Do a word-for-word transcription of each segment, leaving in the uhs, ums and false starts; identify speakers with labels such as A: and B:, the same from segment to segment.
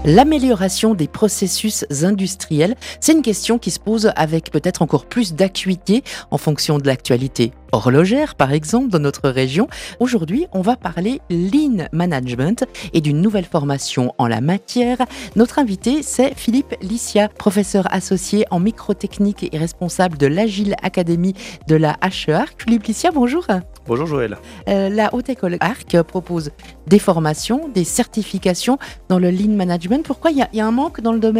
A: L'amélioration des processus industriels, c'est une question qui se pose avec peut-être encore plus d'acuité en fonction de l'actualité horlogère, par exemple, dans notre région. Aujourd'hui, on va parler Lean Management et d'une nouvelle formation en la matière. Notre invité, c'est Philippe Licia, professeur associé en microtechnique et responsable de l'Agile Academy de la H E A R C. Philippe Licia, bonjour.
B: Bonjour Joël.
A: Euh, la Haute École Arc propose des formations, des certifications dans le Lean Management. Pourquoi il y, y a un manque dans le domaine ?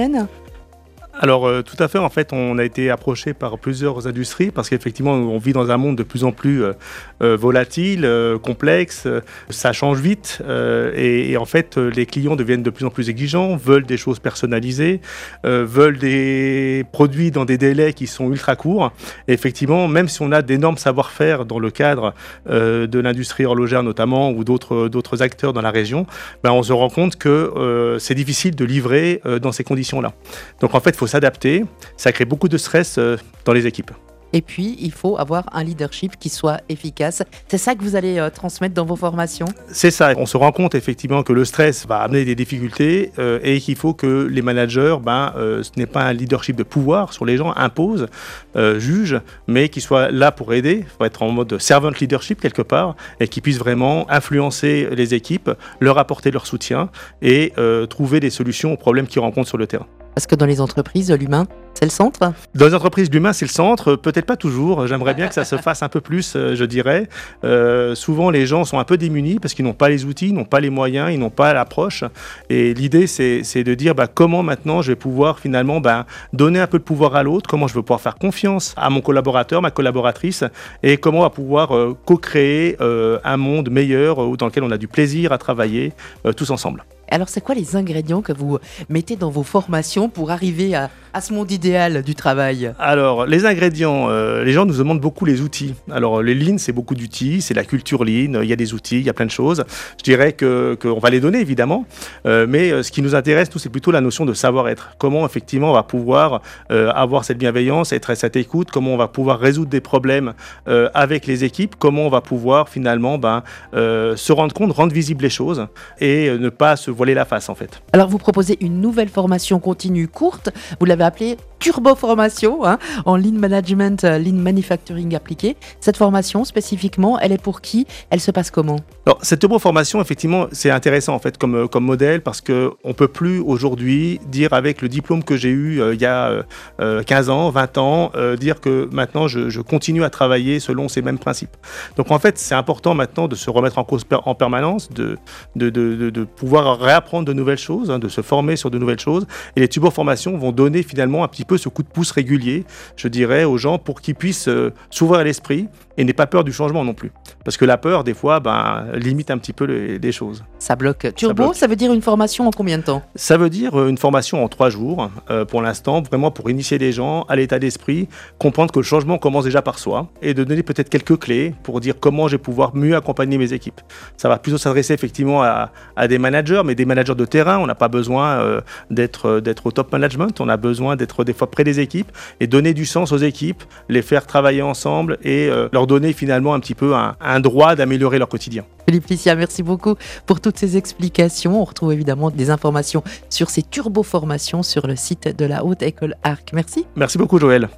B: Alors euh, tout à fait, en fait, on a été approché par plusieurs industries parce qu'effectivement, on vit dans un monde de plus en plus euh, euh, volatile, euh, complexe, euh, ça change vite euh, et, et en fait, euh, les clients deviennent de plus en plus exigeants, veulent des choses personnalisées, euh, veulent des produits dans des délais qui sont ultra courts. Et effectivement, même si on a d'énormes savoir-faire dans le cadre euh, de l'industrie horlogère notamment ou d'autres, d'autres acteurs dans la région, ben, on se rend compte que euh, c'est difficile de livrer euh, dans ces conditions-là. Donc en fait, il faut s'adapter, ça crée beaucoup de stress euh, dans les équipes.
A: Et puis, il faut avoir un leadership qui soit efficace. C'est ça que vous allez euh, transmettre dans vos formations ?
B: C'est ça. On se rend compte effectivement que le stress va amener des difficultés euh, et qu'il faut que les managers, ben, euh, ce n'est pas un leadership de pouvoir sur les gens, imposent, euh, jugent, mais qu'ils soient là pour aider. Il faut être en mode servant leadership quelque part et qu'ils puissent vraiment influencer les équipes, leur apporter leur soutien et euh, trouver des solutions aux problèmes qu'ils rencontrent sur le terrain.
A: Parce que dans les entreprises, l'humain, c'est le centre ?
B: Dans les entreprises, l'humain, c'est le centre. Peut-être pas toujours. J'aimerais bien que ça se fasse un peu plus, euh, je dirais. Euh, souvent, les gens sont un peu démunis parce qu'ils n'ont pas les outils, ils n'ont pas les moyens, ils n'ont pas l'approche. Et l'idée, c'est, c'est de dire bah, comment maintenant je vais pouvoir finalement bah, donner un peu de pouvoir à l'autre, comment je vais pouvoir faire confiance à mon collaborateur, ma collaboratrice, et comment on va pouvoir euh, co-créer euh, un monde meilleur euh, dans lequel on a du plaisir à travailler euh, tous ensemble.
A: Alors, c'est quoi les ingrédients que vous mettez dans vos formations pour arriver à, à ce monde idéal du travail ?
B: Alors, les ingrédients, euh, les gens nous demandent beaucoup les outils. Alors, les Lean, c'est beaucoup d'outils, c'est la culture Lean, il y a des outils, il y a plein de choses. Je dirais que, qu'on va les donner, évidemment, euh, mais euh, ce qui nous intéresse, nous, c'est plutôt la notion de savoir-être. Comment, effectivement, on va pouvoir euh, avoir cette bienveillance, être à cette écoute, comment on va pouvoir résoudre des problèmes euh, avec les équipes, comment on va pouvoir, finalement, ben, euh, se rendre compte, rendre visibles les choses et euh, ne pas se voiler la face en fait.
A: Alors vous proposez une nouvelle formation continue courte, vous l'avez appelée Turbo Formation hein, en Lean Management, Lean Manufacturing appliqué. Cette formation spécifiquement, elle est pour qui ? Elle se passe comment ?
B: Alors cette Turbo Formation, effectivement, c'est intéressant en fait comme, comme modèle parce qu'on ne peut plus aujourd'hui dire avec le diplôme que j'ai eu euh, il y a euh, quinze ans, vingt ans, euh, dire que maintenant je, je continue à travailler selon ces mêmes principes. Donc en fait, c'est important maintenant de se remettre en cause per- en permanence, de, de, de, de, de pouvoir réapprendre de nouvelles choses, hein, de se former sur de nouvelles choses. Et les Turbo Formations vont donner finalement un petit peu ce coup de pouce régulier, je dirais, aux gens pour qu'ils puissent euh, s'ouvrir l'esprit et n'aient pas peur du changement non plus. Parce que la peur, des fois, ben, limite un petit peu les, les choses.
A: Ça bloque. Turbo, ça,
B: bloque.
A: ça veut dire une formation en combien de temps ?
B: Ça veut dire euh, une formation en trois jours, euh, pour l'instant, vraiment pour initier les gens à l'état d'esprit, comprendre que le changement commence déjà par soi et de donner peut-être quelques clés pour dire comment je vais pouvoir mieux accompagner mes équipes. Ça va plutôt s'adresser effectivement à, à des managers, mais des managers de terrain. On n'a pas besoin euh, d'être, euh, d'être au top management, on a besoin d'être des fois près des équipes et donner du sens aux équipes, les faire travailler ensemble et euh, leur donner finalement un petit peu un, un droit d'améliorer leur quotidien.
A: Philippe Licia, merci beaucoup pour toutes ces explications. On retrouve évidemment des informations sur ces turbo-formations sur le site de la Haute École Arc. Merci.
B: Merci beaucoup Joël.